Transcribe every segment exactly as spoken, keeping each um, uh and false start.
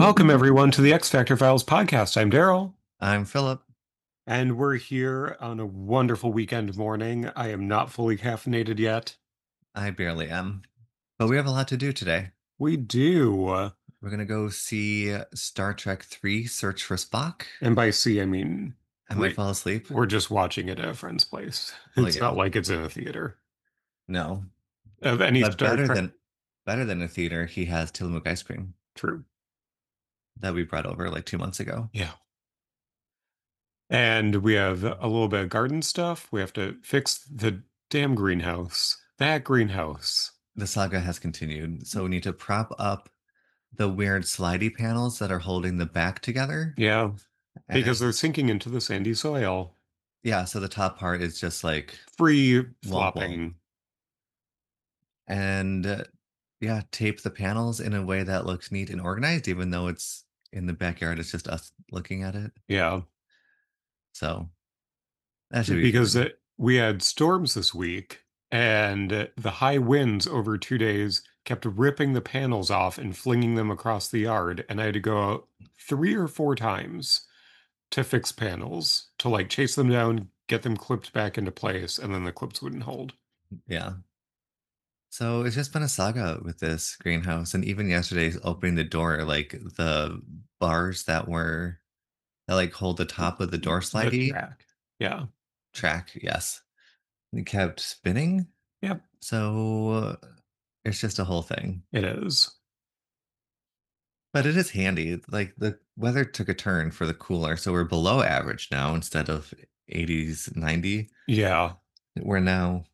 Welcome, everyone, to the X Factor Files podcast. I'm Daryl, I'm Philip. and we're here on a wonderful weekend morning. I am not fully caffeinated yet. I barely am, but we have a lot to do today. We do. We're gonna go see Star Trek three: Search for Spock. And by see, I mean I might we, fall asleep. we're just watching it at a friend's place. Well, It's yeah, not like it's in a theater. no, Of any but Star better Trek, than better than a theater. He has Tillamook ice cream true. that we brought over like two months ago. Yeah. And we have a little bit of garden stuff. We have to fix the damn greenhouse. That greenhouse. The saga has continued, so we need to prop up the weird slidey panels that are holding the back together. Yeah, because And they're sinking into the sandy soil. yeah, so the top part is just like Free womp womp. flopping. And uh, yeah, tape the panels in a way that looks neat and organized, even though it's in the backyard. It's just us looking at it. Yeah, So that should be because fun. it, we had storms this week, and the high winds over two days kept ripping the panels off and flinging them across the yard. And I had to go out three or four times to fix panels, to like chase them down, get them clipped back into place, and then the clips wouldn't hold. Yeah. So it's just been a saga with this greenhouse. And even yesterday's opening the door, like the bars that were that like hold the top of the door The slidey track. Yeah. track, yes. It kept spinning. Yep, So uh, it's just a whole thing. it is. But it is handy. Like the weather took a turn for the cooler, so we're below average now instead of eighties, ninety. Yeah, We're now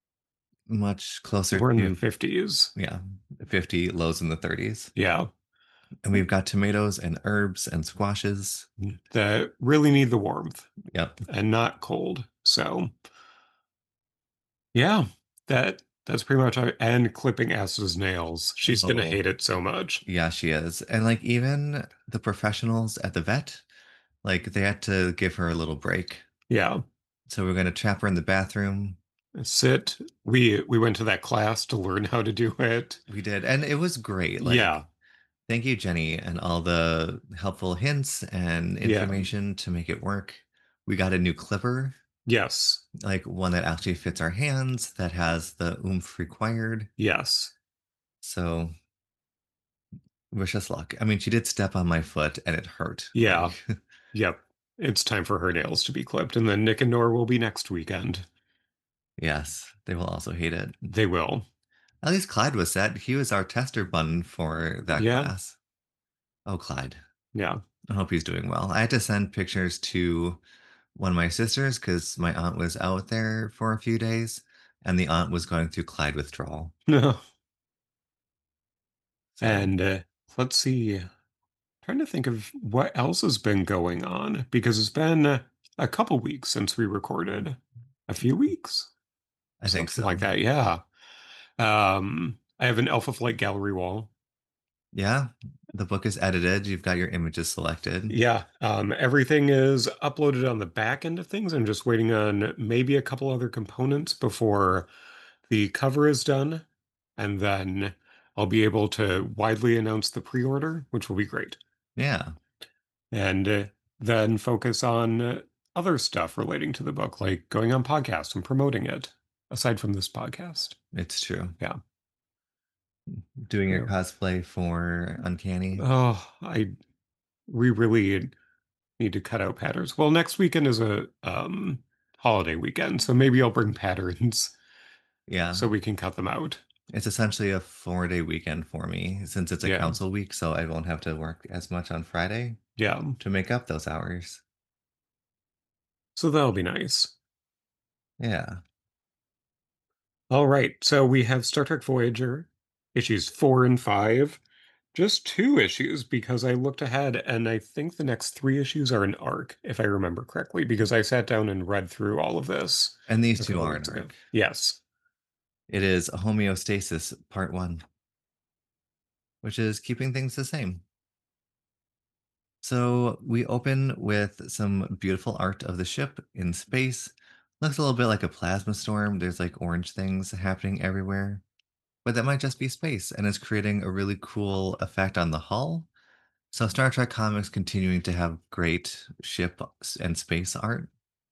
much closer we're in the to, fifties. yeah, fifty, lows in the thirties. Yeah, And we've got tomatoes and herbs and squashes. that really need the warmth Yep. and not cold. So, yeah, that that's pretty much how, and clipping As's nails. She's gonna Oh, hate it so much. yeah, she is. And like even the professionals at the vet, like they had to give her a little break. Yeah, So we're going to trap her in the bathroom. sit. We we went to that class to learn how to do it. We did. And it was great. Like, Yeah, thank you, Jenny, and all the helpful hints and yeah, information to make it work. We got a new clipper, yes, like one that actually fits our hands, that has the oomph required. yes, So, wish us luck. I mean, she did step on my foot and it hurt. yeah, Like, yep. It's time for her nails to be clipped, and then Nick and Nora will be next weekend. yes, they will also hate it. They will. At least Clyde was set. He was our tester button for that Yeah, class. Oh, Clyde. yeah. I hope he's doing well. I had to send pictures to one of my sisters because my aunt was out there for a few days and the aunt was going through Clyde withdrawal. No. So And uh, let's see. Trying to think of what else has been going on because it's been uh, a couple weeks since we recorded. A few weeks, I think something like so. that. Yeah. Um, I have an Alpha Flight gallery wall. Yeah, the book is edited. You've got your images selected. Yeah. Um, everything is uploaded on the back end of things. I'm just waiting on maybe a couple other components before the cover is done, and then I'll be able to widely announce the pre-order, which will be great. Yeah, And uh, then focus on uh, other stuff relating to the book, like going on podcasts and promoting it, aside from this podcast. it's true. Yeah. Doing your Yeah. cosplay for Uncanny. Oh, I we really need to cut out patterns. Well, next weekend is a um holiday weekend, so maybe I'll bring patterns Yeah, so we can cut them out. it's essentially a four day weekend for me since it's a Yeah. council week, so I won't have to work as much on Friday Yeah. to make up those hours. So that'll be nice. Yeah. All right. So we have Star Trek Voyager, issues four and five. Just two issues because I looked ahead and I think the next three issues are an arc, if I remember correctly, because I sat down and read through all of this And these a two couple are an weeks ago. arc. Yes. It is homeostasis part one, which is keeping things the same. So we open with some beautiful art of the ship in space. Looks a little bit like a plasma storm. There's like orange things happening everywhere, but that might just be space and is creating a really cool effect on the hull. So Star Trek comics continuing to have great ship s- and space art.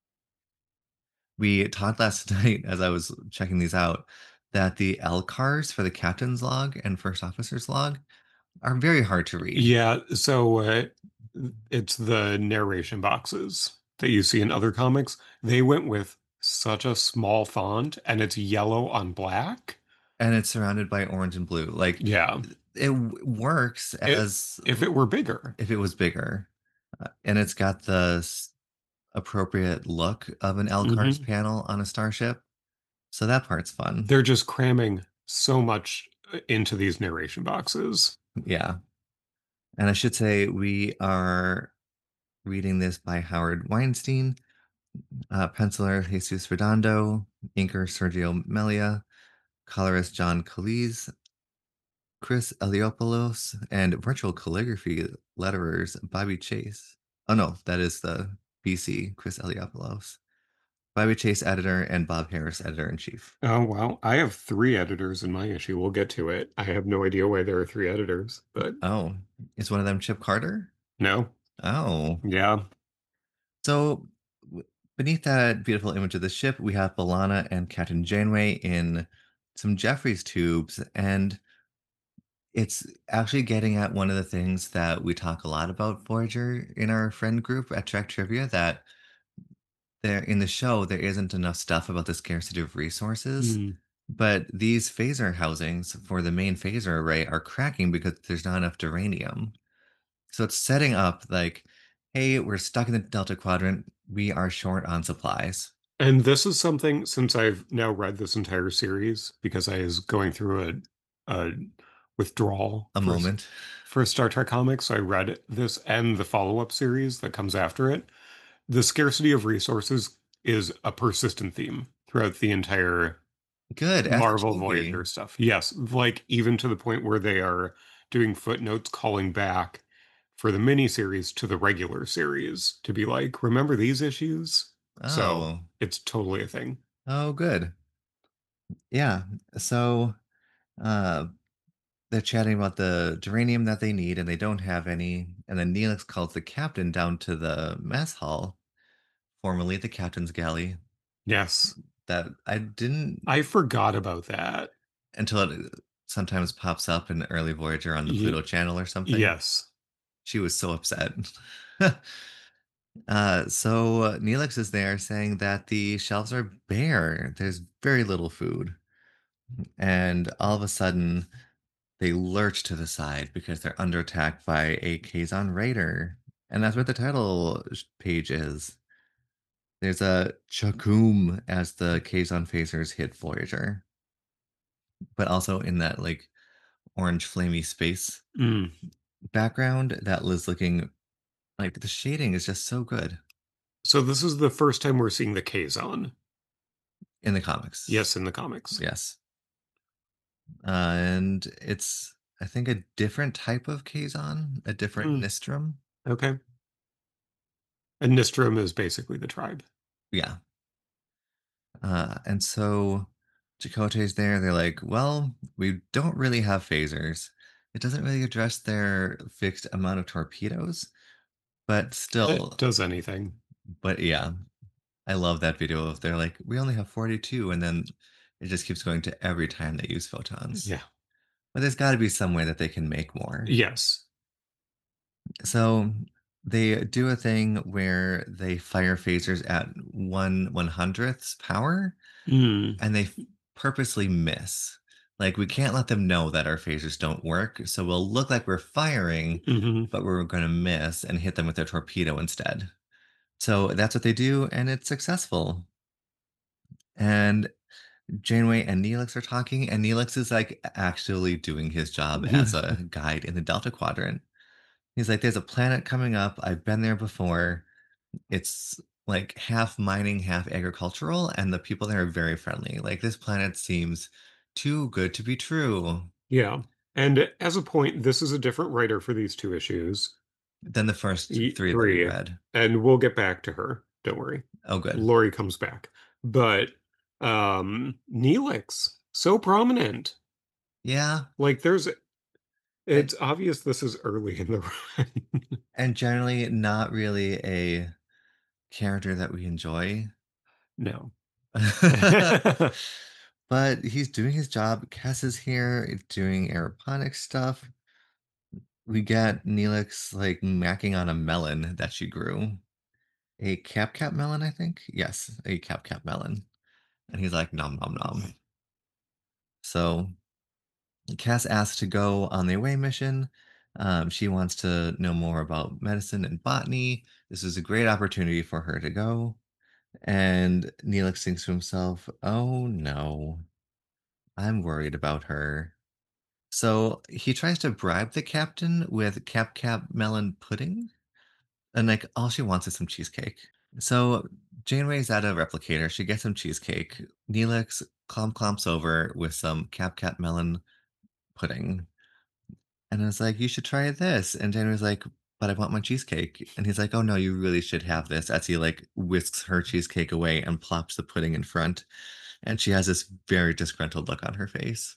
We talked last night as I was checking these out that the L cars for the captain's log and first officer's log are very hard to read. Yeah, so uh, it's the narration boxes that you see in other comics. They went with such a small font and it's yellow on black. And it's surrounded by orange and blue. Like Yeah. it w- works It as if it were bigger. if it was bigger. Uh, and it's got the s- appropriate look of an L cars Hmm. panel on a starship. So that part's fun. They're just cramming so much uh, into these narration boxes. Yeah. And I should say we are reading this by Howard Weinstein, uh, penciler Jesus Redondo, inker Sergio Melia, colorist John Calise, Chris Eliopoulos, and virtual calligraphy letterers Bobby Chase. Oh no, that is the B C, Chris Eliopoulos. Bobby Chase editor and Bob Harris editor in chief. Oh, well, I have three editors in my issue. We'll get to it. I have no idea why there are three editors, but Oh, is one of them Chip Carter? no. Oh, Yeah. so w- beneath that beautiful image of the ship, we have Balana and Captain Janeway in some Jeffries tubes, and it's actually getting at one of the things that we talk a lot about Voyager in our friend group at Trek Trivia, that there in the show there isn't enough stuff about the scarcity of resources. Mm. But these phaser housings for the main phaser array are cracking because there's not enough duranium. So it's setting up like, hey, we're stuck in the Delta Quadrant. We are short on supplies. And this is something, since I've now read this entire series because I was going through a, a withdrawal A for s- moment. for Star Trek comics, so I read this and the follow-up series that comes after it. The scarcity of resources is a persistent theme throughout the entire Good, as it Marvel should be. Voyager stuff. Yes, like even to the point where they are doing footnotes calling back for the miniseries to the regular series to be like, remember these issues? So Oh, it's totally a thing. oh, good. Yeah. So uh, they're chatting about the geranium that they need, and they don't have any. And then Neelix calls the captain down to the mess hall, formerly the captain's galley. Yes. That I didn't I forgot about that. until it sometimes pops up in early Voyager on the Y- Pluto channel or something. yes. She was so upset. uh, so uh, Neelix is there saying that the shelves are bare. There's very little food. And all of a sudden, they lurch to the side because they're under attack by a Kazon Raider. And that's what the title sh- page is. There's a Chakum as the Kazon phasers hit Voyager, but also in that like orange flamey space Mm. background that was looking like the shading is just so good So this is the first time we're seeing the Kazon. in the comics. Yes, in the comics. Yes. Uh, and it's, I think, a different type of Kazon, a different Mm. Nistrum. Okay. And Nistrum is basically the tribe. Yeah. Uh, and so Chakotay's there. They're like, well, we don't really have phasers. It doesn't really address their fixed amount of torpedoes, but It still, does anything. but yeah, I love that video of they're like, we only have forty-two, and then it just keeps going to every time they use photons. Yeah. But there's got to be some way that they can make more. Yes. So they do a thing where they fire phasers at one one hundredths power, Mm. and they f- purposely miss. Like we can't let them know that our phasers don't work, so we'll look like we're firing, Hmm. but we're going to miss and hit them with a torpedo instead. So that's what they do, and it's successful. And Janeway and Neelix are talking, and Neelix is like actually doing his job as a guide in the Delta Quadrant. He's like, there's a planet coming up. I've been there before. It's like half mining, half agricultural, and the people there are very friendly. Like, this planet seems too good to be true Yeah. And as a point, this is a different writer for these two issues. than the first E- three that we Three. read. And we'll get back to her. Don't worry. Oh, good. Lori comes back. But um Neelix, so prominent. Yeah. Like there's And It's obvious this is early in the run. and generally not really a character that we enjoy. No. But he's doing his job. Cass is here doing aeroponics stuff. We get Neelix like macking on a melon that she grew. A cap cap melon, I think. Yes, a cap cap melon. And he's like, nom nom nom. So Cass asks to go on the away mission. Um, she wants to know more about medicine and botany. This is a great opportunity for her to go. And Neelix thinks to himself, oh no, I'm worried about her. So he tries to bribe the captain with Cap Cap melon pudding. And like all she wants is some cheesecake. So Janeway's at a replicator. She gets some cheesecake. Neelix clomp clomps over with some Cap Cap melon pudding. And I was like, "You should try this." And Jen was like, "But I want my cheesecake." And he's like, "Oh, no, you really should have this," as he, like, whisks her cheesecake away and plops the pudding in front. And she has this very disgruntled look on her face.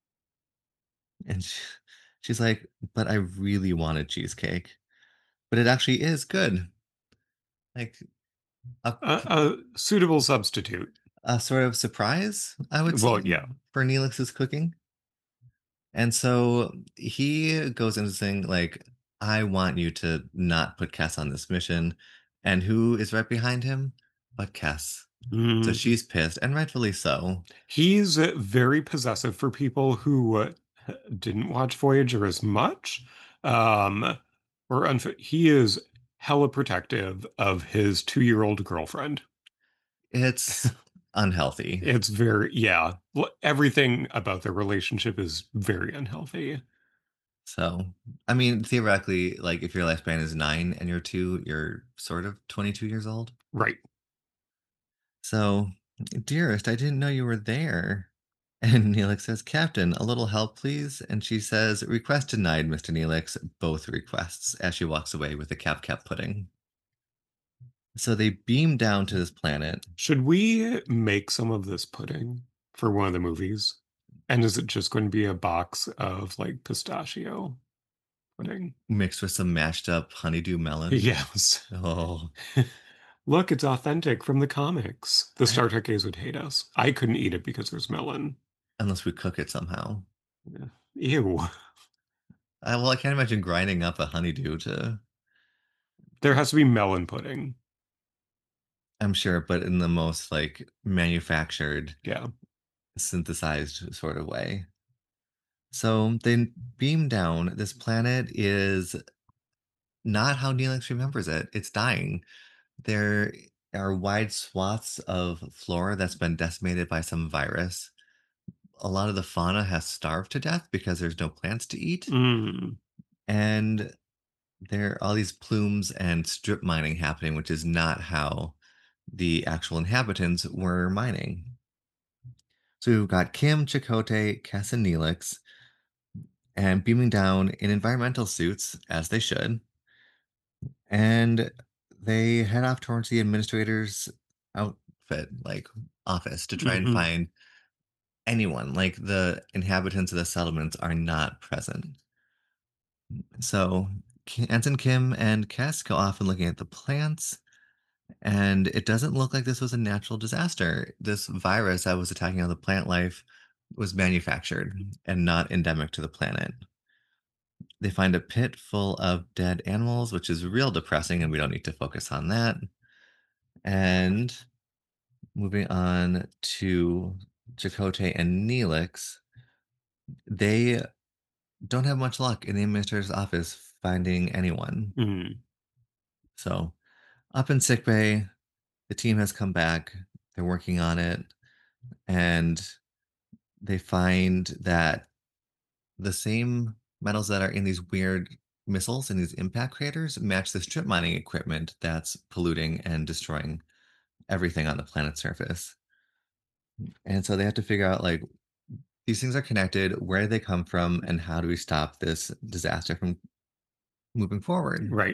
And sh she's like, "But I really wanted cheesecake." But it actually is good. Like, a A a suitable substitute. a sort of surprise, I would Well, say, yeah. for Neelix's cooking. And so he goes into saying, like, I want you to not put Cass on this mission. And who is right behind him? But Cass. So Mhm. she's pissed, and rightfully so. He's uh, very possessive for people who, uh, didn't watch Voyager as much, um, or unf he is hella protective of his two-year-old girlfriend. It's unhealthy. It's very yeah, l everything about their relationship is very unhealthy. So, I mean, theoretically, like, if your lifespan is nine and you're two, you're sort of twenty-two years old. Right. So, dearest, I didn't know you were there. And Neelix says, Captain, a little help, please. And she says, request denied, Mister Neelix. Both requests as she walks away with the Cap Cap pudding. So they beam down to this planet Should we make some of this pudding for one of the movies? And is it just going to be a box of, like, pistachio pudding? mixed with some mashed up honeydew melon. Yes. Oh, Look, it's authentic from the comics. The I, Star Trek A's would hate us. I couldn't eat it because there's melon. unless we cook it somehow. Yeah. Ew. I, well, I can't imagine grinding up a honeydew to, There has to be melon pudding. I'm sure, but in the most like manufactured, Yeah. synthesized sort of way. So they beam down. This planet is not how Neelix remembers it. It's dying. There are wide swaths of flora that's been decimated by some virus. A lot of the fauna has starved to death because there's no plants to eat. Mm. And there are all these plumes and strip mining happening, which is not how the actual inhabitants were mining. So we've got Kim, Chakotay, Cass, and Neelix, and beaming down in environmental suits, as they should. And they head off towards the administrator's outfit, like office, to try and Mhm. find anyone. Like the inhabitants of the settlements are not present. So Ki- Ensign Kim and Cass go off and looking at the plants, and it doesn't look like this was a natural disaster. This virus that was attacking all the plant life was manufactured and not endemic to the planet. They find a pit full of dead animals, which is real depressing, and we don't need to focus on that. And moving on to Chakotay and Neelix, they don't have much luck in the administrator's office finding anyone. Mm. So, up in sickbay, the team has come back. They're working on it, and they find that the same metals that are in these weird missiles and these impact craters match the strip mining equipment that's polluting and destroying everything on the planet's surface. And so they have to figure out like these things are connected, where do they come from, and how do we stop this disaster from moving forward? Right.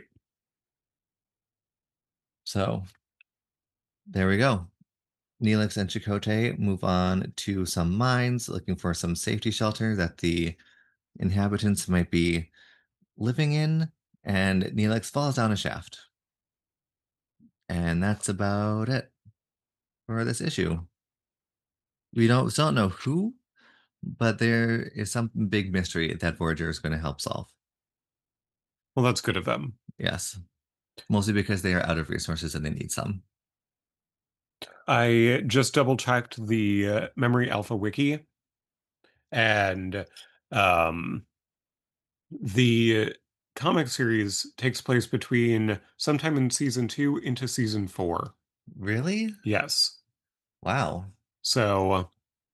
So there we go. Neelix and Chakotay move on to some mines looking for some safety shelter that the inhabitants might be living in, and Neelix falls down a shaft. And that's about it for this issue. We don't still don't know who, but there is some big mystery that Voyager is going to help solve. Well, that's good of them. Yes, mostly because they are out of resources and they need some. I just double checked the uh, Memory Alpha wiki, and um, the comic series takes place between sometime in season two into season four. Really? Yes. Wow. So,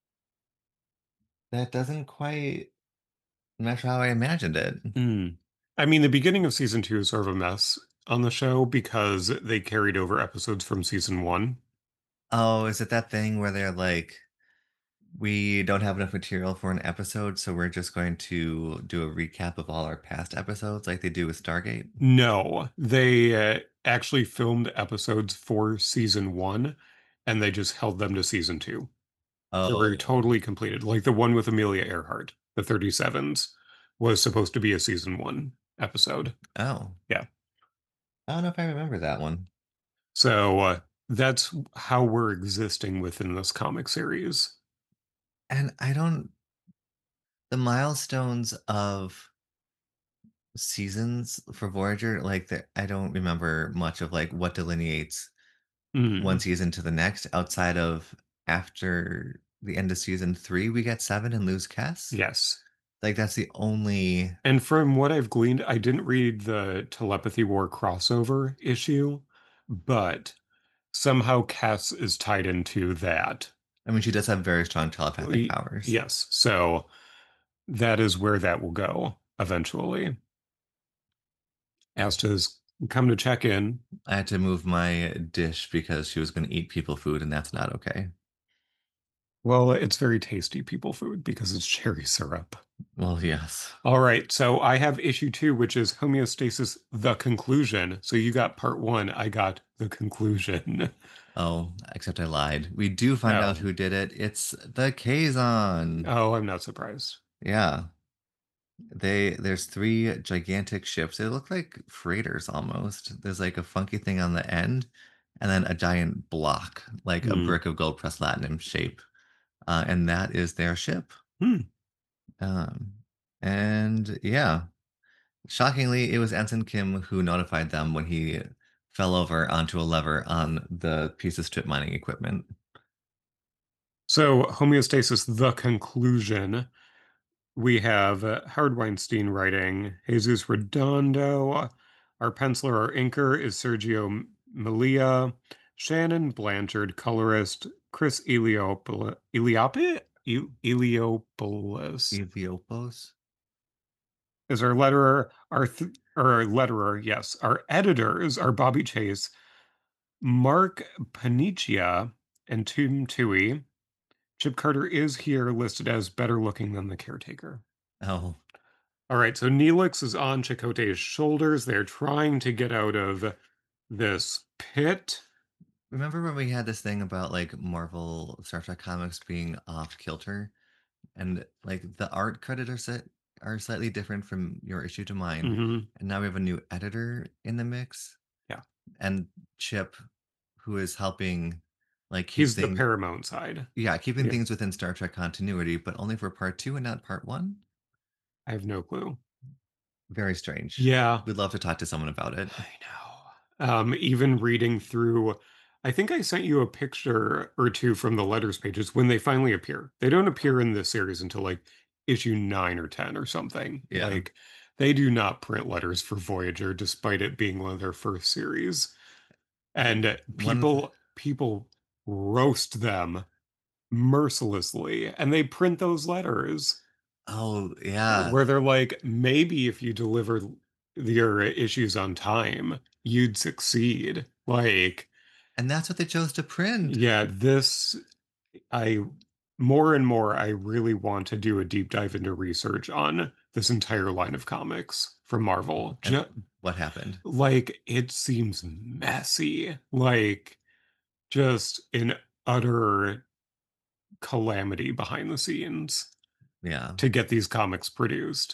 That doesn't quite match how I imagined it. mm, I mean, the beginning of season two is sort of a mess on the show because they carried over episodes from season one. Oh, is it that thing where they're like, we don't have enough material for an episode, so we're just going to do a recap of all our past episodes like they do with Stargate? No, they uh, actually filmed episodes for season one and they just held them to season two. They were Oh, totally completed. Like the one with Amelia Earhart, the thirty-sevens, was supposed to be a season one episode. oh. Yeah. I don't know if I remember that one. So uh, that's how we're existing within this comic series. And I don't, the milestones of seasons for Voyager, like the, I don't remember much of like what delineates one Mm, season to the next outside of after the end of season three, we get seven and lose Kess. yes. Like that's the only. And from what I've gleaned, I didn't read the Telepathy War crossover issue, but somehow Cass is tied into that. I mean, she does have very strong telepathic Y- powers. Yes. So that is where that will go eventually. Asta's come to check in. I had to move my dish because she was going to eat people food, and that's not okay. Well, it's very tasty people food because it's cherry syrup. Well, yes. All right, so I have issue two, which is homeostasis, the conclusion. So you got part one, I got the conclusion. Oh, except I lied. We do find out Oh, who did it. It's the Kazon. oh, I'm not surprised. Yeah. They there's three gigantic ships. They look like freighters almost. There's like a funky thing on the end, and then a giant block, like a Hmm. brick of gold pressed latinum shape. Uh, and that is their ship. Hmm. Um, and yeah, shockingly, it was Ensign Kim who notified them when he fell over onto a lever on the piece of strip mining equipment. So homeostasis, the conclusion. We have uh, Howard Weinstein writing, Jesus Redondo. Our penciler, our inker is Sergio Malia. Shannon Blanchard, colorist. Chris Eliopoulos. Eliopi? E- Eliopoulos Ethiopos? is our letterer. Our th- or our letterer, yes. Our editors are Bobby Chase, Mark Paniccia, and Tim Tui. Chip Carter is here listed as better looking than the caretaker. Oh, All right, so Neelix is on Chakotay's shoulders. They're trying to get out of this pit. remember when we had this thing about like Marvel Star Trek comics being off kilter? And like the art credit are set are slightly different from your issue to mine. Hmm. And now we have a new editor in the mix. Yeah, And Chip, who is helping like keep he's the things, Paramount side. yeah, keeping Yeah, things within Star Trek continuity, but only for part two and not part one. I have no clue. Very strange. Yeah, We'd love to talk to someone about it. I know. Um, even reading through, I think I sent you a picture or two from the letters pages when they finally appear. They don't appear in this series until like issue nine or ten or something. Yeah. Like, they do not print letters for Voyager, despite it being one of their first series. And uh, One of the, people people roast them mercilessly, and they print those letters oh yeah. where they're like, maybe if you deliver your issues on time, you'd succeed. Like, And that's what they chose to print. yeah, this I more and more I really want to do a deep dive into research on this entire line of comics from Marvel. And Ju- what happened? like it seems messy. Like just an utter calamity behind the scenes Yeah. to get these comics produced.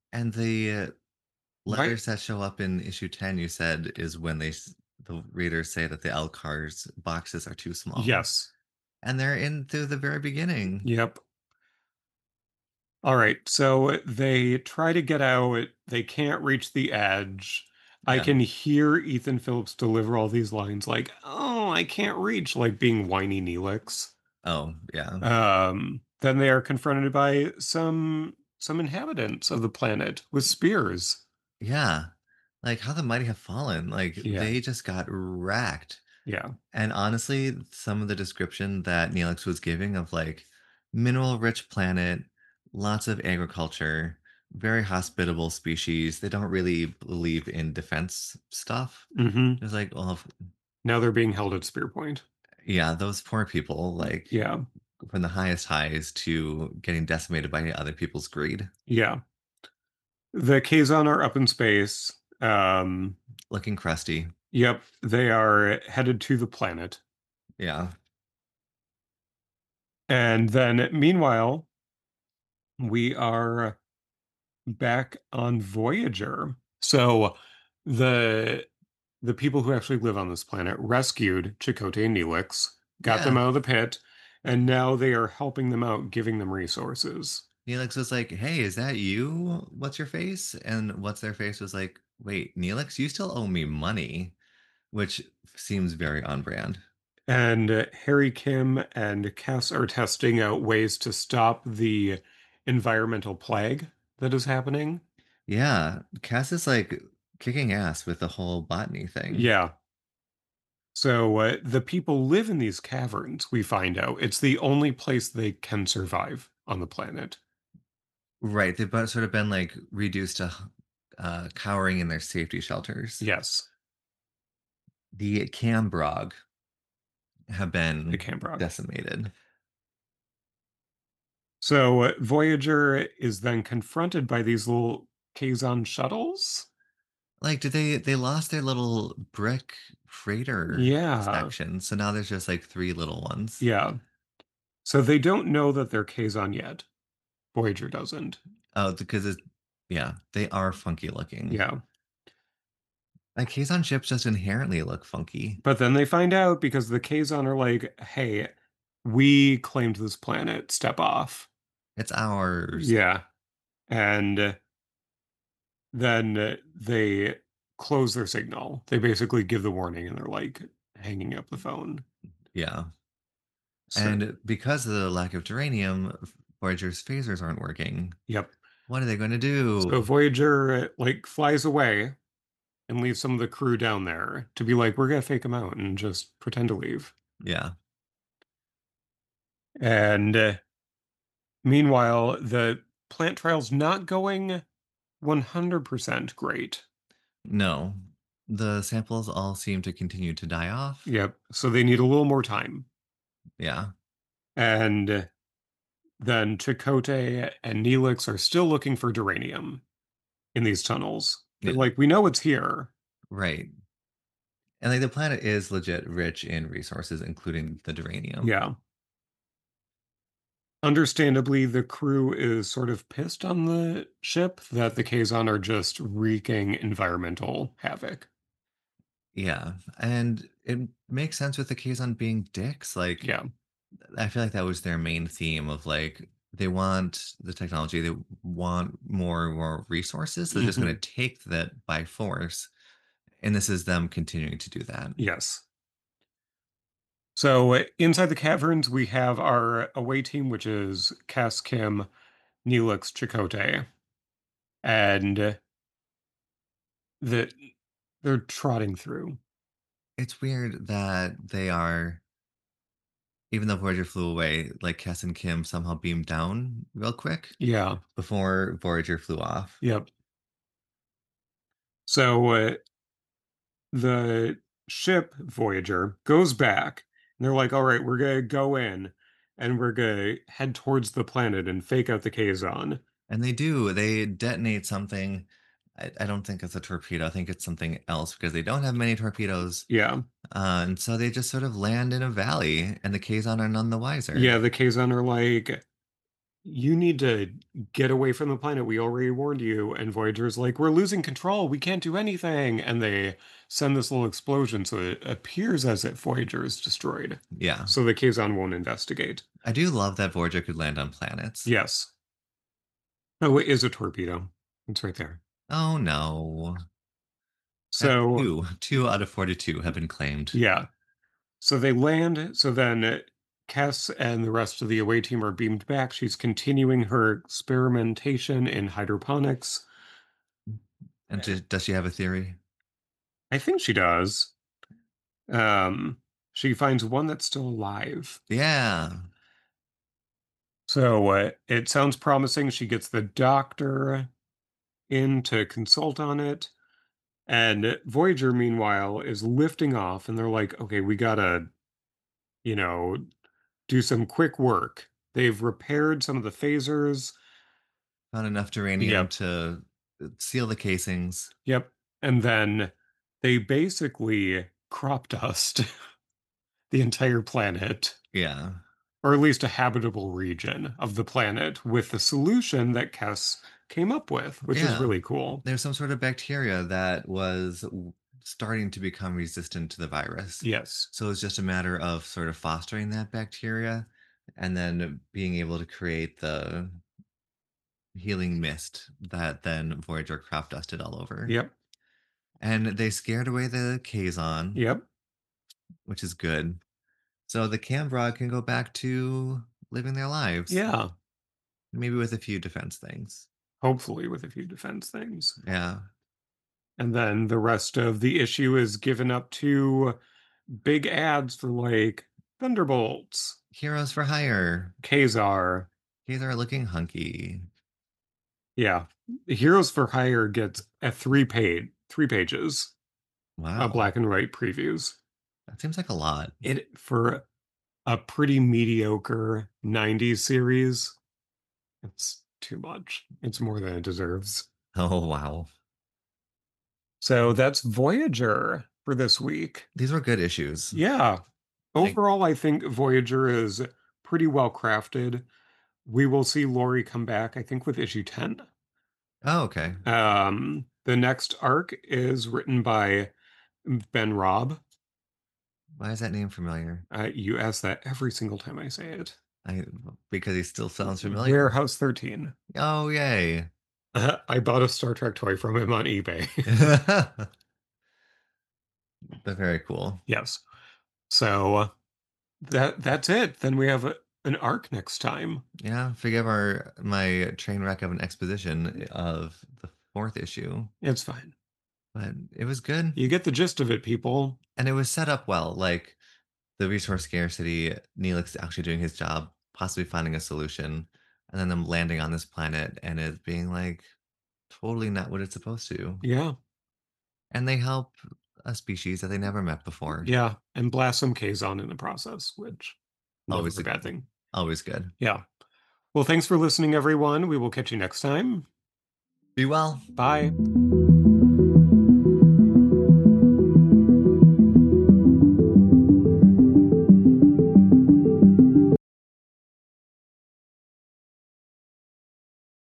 And the uh, Right? letters that show up in issue ten, you said, is when they s the readers say that the Elcar's boxes are too small. Yes. And they're in through the very beginning. Yep. All right. So they try to get out. They can't reach the edge. I Yeah. can hear Ethan Phillips deliver all these lines like, "Oh, I can't reach," like being whiny Neelix. Oh, yeah. Um, then they are confronted by some some inhabitants of the planet with spears. Yeah. Like, how the mighty have fallen. Like, Yeah. they just got wrecked. Yeah. And honestly, some of the description that Neelix was giving of like mineral rich planet, lots of agriculture, very hospitable species. They don't really believe in defense stuff. Mhm. It's like, well, if- Now they're being held at spear point. yeah, those poor people, like Yeah. from the highest highs to getting decimated by other people's greed, Yeah. The Kazon are up in space. Um, looking crusty. yep, they are headed to the planet. Yeah. And then meanwhile, we are back on Voyager. So the the people who actually live on this planet rescued Chakotay and Neelix, got them Yeah. out of the pit, and now they are helping them out, giving them resources. Neelix was like, "Hey, is that you? What's your face?" And what's their face was like, "Wait, Neelix, you still owe me money," which seems very on brand. And uh, Harry Kim and Cass are testing out ways to stop the environmental plague that is happening. Yeah, Cass is like kicking ass with the whole botany thing. Yeah. So uh, the people live in these caverns, we find out. It's the only place they can survive on the planet. Right, they've bo- sort of been like reduced to uh, cowering in their safety shelters. Yes, The Cambrog have the been Cambrog. decimated. So uh, Voyager is then confronted by these little Kazon shuttles. Like, did they they lost their little brick freighter Yeah, section, so now there's just like three little ones. yeah. So they don't know that they're Kazon yet. Voyager doesn't. Oh, because it's yeah, they are funky looking. Yeah. Like Kazon ships just inherently look funky. But then they find out because the Kazon are like, hey, we claimed this planet, step off. It's ours. Yeah. And uh, then uh, they close their signal. They basically give the warning and they're like hanging up the phone. Yeah. So, And because of the lack of geranium, Voyager's phasers aren't working. yep. What are they going to So do? Voyager uh, like flies away and leaves some of the crew down there to be like, we're gonna fake them out and just pretend to leave. Yeah. And uh, meanwhile, the plant trial's not going one hundred percent great. No. The samples all seem to continue to die off. Yep. So they need a little more time. Yeah. And then Chakotay and Neelix are still looking for duranium in these tunnels. They're Yeah. like, we know it's here. Right. And like the planet is legit rich in resources, including the duranium. Yeah. Understandably, the crew is sort of pissed on the ship that the Kazon are just wreaking environmental havoc. Yeah. And it makes sense with the Kazon being dicks. Like, Yeah. I feel like that was their main theme of like, they want the technology, they want more and more resources. So they're just going Hmm. to take that by force. And this is them continuing to do that. Yes. So uh, inside the caverns, we have our away team, which is Cass, Kim, Neelix, Chakotay, and the they're trotting through. It's weird that they are, even though Voyager flew away, like Cass and Kim somehow beamed down real quick Yeah. before Voyager flew off. Yep. So uh, the ship Voyager goes back, and they're like, "All right, we're gonna go in, and we're gonna head towards the planet and fake out the Kazon." And they do, they detonate something. I, I don't think it's a torpedo. I think it's something else because they don't have many torpedoes. Yeah. Uh, and so they just sort of land in a valley, and the Kazon are none the wiser. Yeah, the Kazon are like, you need to get away from the planet. We already warned you. And Voyager's like, we're losing control. We can't do anything. And they send this little explosion. So it appears as if Voyager is destroyed. Yeah. So the Kazon won't investigate. I do love that Voyager could land on planets. Yes. Oh, it is a torpedo. It's right there. Oh no. That's So, two. two out of forty-two have been claimed. yeah. So they land. So then Kess and the rest of the away team are beamed back. She's continuing her experimentation in hydroponics. And d does she have a theory? I think she does. Um, she finds one that's still alive. Yeah. So uh, it sounds promising. She gets the doctor in to consult on it. And Voyager, meanwhile, is lifting off, and they're like, okay, we gotta, you know, do some quick work. They've repaired some of the phasers. Found enough uranium Yep. to uh, seal the casings. Yep. And then they basically crop dust the entire planet, Yeah. or at least a habitable region of the planet, with the solution that Kess came up with, which is Yeah. really cool. There's some sort of bacteria that was w starting to become resistant to the virus. Yes. So it's just a matter of sort of fostering that bacteria and then being able to create the healing mist that then Voyager crop dusted all over. Yep. And they scared away the Kazon, Yep. which is good. So the Canberra can go back to living their lives, Yeah. maybe with a few defense things. Hopefully, with a few defense things. Yeah. And then the rest of the issue is given up to big ads for like Thunderbolts, Heroes for hire. Kazar. Kazar looking hunky. Yeah. Heroes for Hire gets a three page, three pages of Wow. black and white previews. That seems like a lot. It for a pretty mediocre nineties series. It's too much. It's more than it deserves. Oh, wow. So that's Voyager for this week. These were good issues. Yeah. Like, Overall, I think Voyager is pretty well crafted. We will see Lori come back, I think, with issue ten. oh, okay. Um, the next arc is written by Ben Robb. Why is that name familiar? Uh, you ask that every single time I say it. I because he still sounds familiar. Warehouse thirteen. Oh, yay. Uh, I bought a Star Trek toy from him on eBay. They're very cool. Yes. So that that's it. Then we have a, an arc next time. Yeah, forgive our my train wreck of an exposition of the fourth issue, It's fine. but it was good. You get the gist of it, people. And it was set up well. Like the resource scarcity, Neelix actually doing his job, possibly finding a solution, and then them landing on this planet and it being like totally not what it's supposed to. Yeah. And they help a species that they never met before. Yeah. And blast some Kazon in the process, which never Always a bad thing. always good. Yeah. Well, thanks for listening, everyone. We will catch you next time. Be well. Bye.